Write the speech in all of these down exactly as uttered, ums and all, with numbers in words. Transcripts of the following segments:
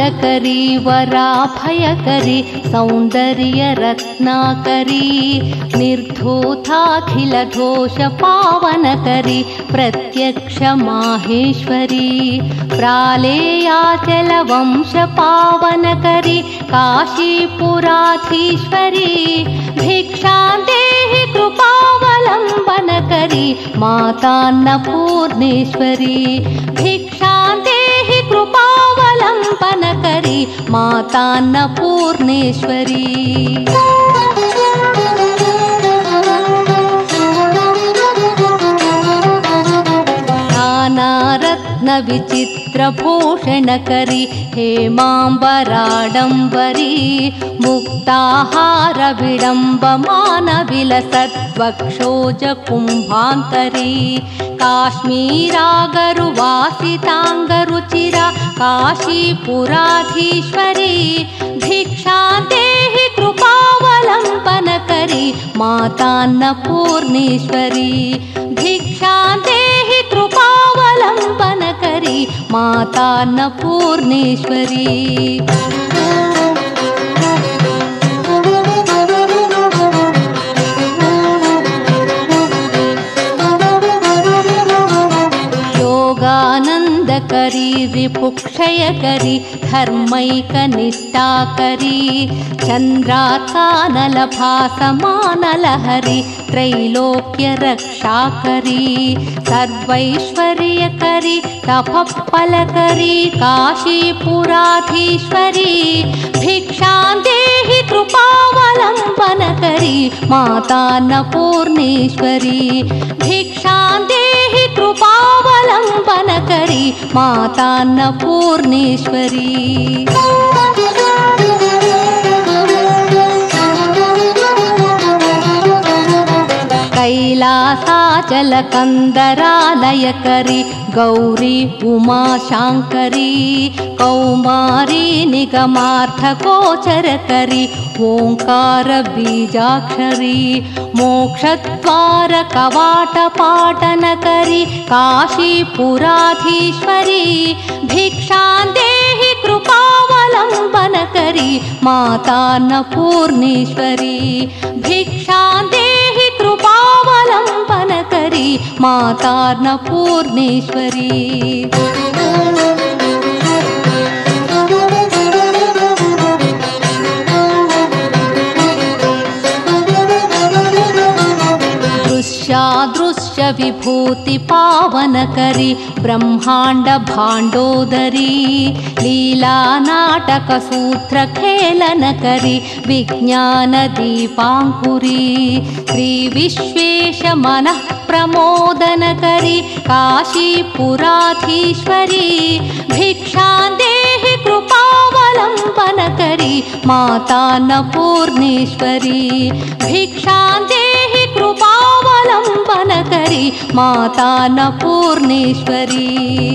मङ्गलकरी वराभयकरी सौन्दर्यरत्नाकरी निर्धूताखिलदोषपावनकरी प्रत्यक्ष माहेश्वरी प्रालेयाचलवंशपावनकरी काशीपुराधीश्वरी भिक्षां देहि कृपावलम्बनकरी मातान्नपूर्णेश्वरी भिक्षां देहि कृपावलम्बनकरी मातान्नपूर्णेश्वरी नानारत्न विचित्रभूषणकरी हेमाम्बराडम्बरी मुक्ताहार विडम्बमान विलसद्वक्षोजकुम्भान्तरी काश्मीरागरुवासिताङ्गरुचिरा काशीपुराधीश्वरी भिक्षां देहि कृपावलम्बनकरी मातान्नपूर्णेश्वरी भिक्षां देहि कृपावलम्बनकरी मातान्नपूर्णेश्वरी योगानन्दकरी रिपुक्षयकरी धर्मैकनिष्ठाकरी चन्द्रार्कानलभासमानलहरी त्रैलोक्यरक्षाकरी सर्वैश्वर्यकरी तपःफलकरी काशीपुराधीश्वरी भिक्षां देहि कृपावलम्बनकरी मातान्नपूर्णेश्वरी भिक्षां देहि कृपावलम्बनकरी मातान्नपूर्णेश्वरी कैलासाचलकन्दरालयकरी गौरी उमाशाङ्करी कौमारी निगमार्थगोचरकरी ओङ्कारबीजाक्षरी मोक्षद्वारकवाटपाटनकरी काशीपुराधीश्वरी भिक्षां देहि कृपावलम्बनकरी मातान्नपूर्णेश्वरी भिक्षां देहि कृपावलम्बनकरी मातान्नपूर्णेश्वरी दृश्यादृश्य विभूति पावनकरी ब्रह्मांड भाण्डोदरी लीला नाटक सूत्र खेलनकरी विज्ञान दीपाङ्कुरी श्री विश्वेश मनः प्रमोदनकरी काशीपुराधीश्वरी भिक्षां देहि कृपावलम्बनकरी मातान्नपूर्णेश्वरी भिक्षां देहि कृपावलम्बनकरी मातान्नपूर्णेश्वरी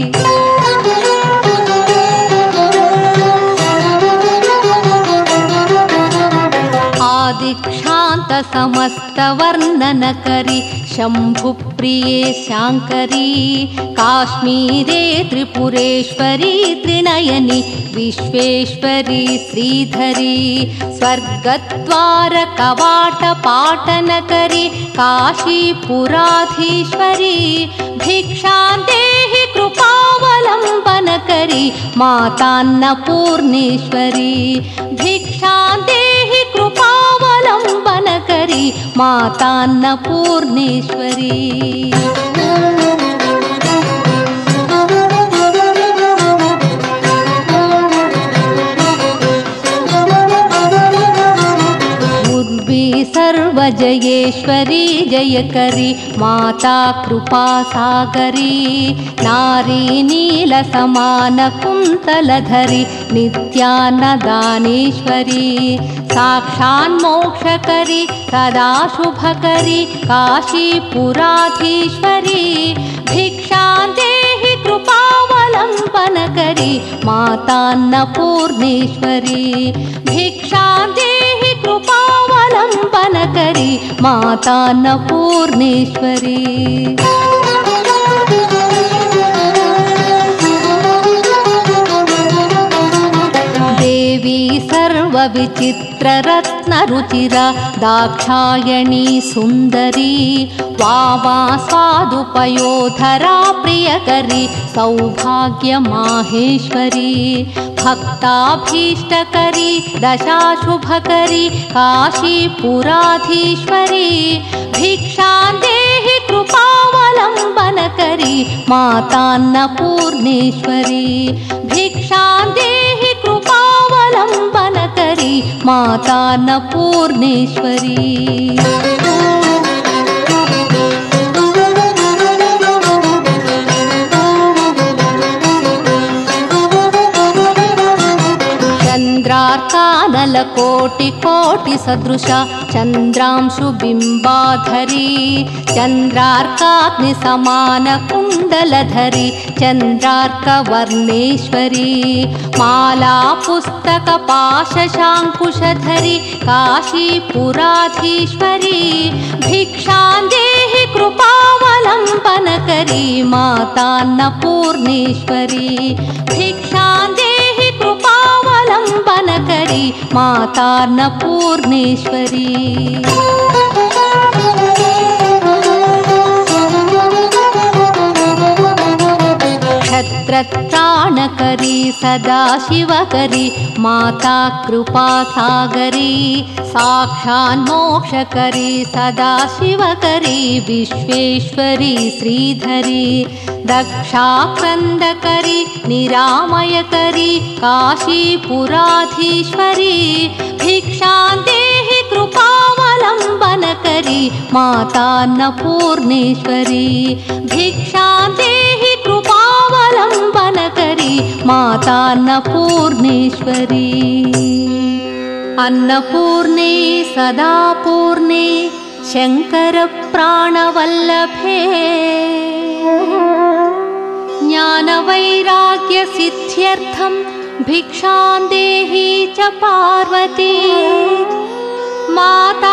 आदिक्षान्त समस्तवर्णनकरी शम्भुप्रिये शाङ्करी काश्मीरे त्रिपुरेश्वरी त्रिनयनी विश्वेश्वरी श्रीधरी स्वर्गद्वार कवाटपाटनकरी काशीपुराधीश्वरी भिक्षां देहि कृपावलम्बनकरी मातान्नपूर्णेश्वरी भिक्षां देहि कृपावलम्बनकरी मातान्नपूर्णेश्वरी सर्वजयेश्वरी जयकरी माता कृपासागरी नारी नीलसमानकुन्तलधरी नित्यान्नदानेश्वरी साक्षान्मोक्षकरी सदा शुभकरी काशीपुराधीश्वरी भिक्षां देहि कृपावलम्बनकरी मातान्नपूर्णेश्वरी भिक्षां देहि कृपावलम्बनकरी मातान्नपूर्णेश्वरी देवी सर्वविचित्ररत्नरुचिरा दाक्षायणी सुन्दरी वामा स्वादुपयोधरा प्रियकरी सौभाग्यमाहेश्वरी भक्ताभीष्टकरी दशाशुभकरी काशीपुराधीश्वरी भिक्षां देहि कृपावलम्बनकरी मातान्नपूर्णेश्वरी भिक्षां देहि कृपावलम्बनकरी मातान्नपूर्णेश्वरी चन्द्रार्कानलकोटिकोटिसदृशा चन्द्रांशुबिम्बाधरी चन्द्रार्काग्निसमानकुण्डलधरी चन्द्रार्कवर्णेश्वरी मालापुस्तकपाशशाङ्कुशधरी काशीपुराधीश्वरी भिक्षां देहि कृपावलम्बनकरी मातान्नपूर्णेश्वरी भिक्षां देहि कृपावलम्बनकरी मातान्नपूर्णेश्वरी क्षत्रत्राणकरी सदाशिवकरी माता कृपासागरी साक्षान्मोक्षकरी सदाशिवकरी विश्वेश्वरी श्रीधरी दक्षाक्रन्दकरी निरामयकरी काशीपुराधीश्वरी भिक्षां देहि कृपावलम्बनकरी मातान्नपूर्णेश्वरी भिक्षां देहि कृपावलम्बनकरी मातान्नपूर्णेश्वरी अन्नपूर्णे सदा पूर्णे शङ्करप्राणवल्लभे ज्ञानवैराग्यसिद्ध्यर्थं भिक्षां देहि च पार्वती माता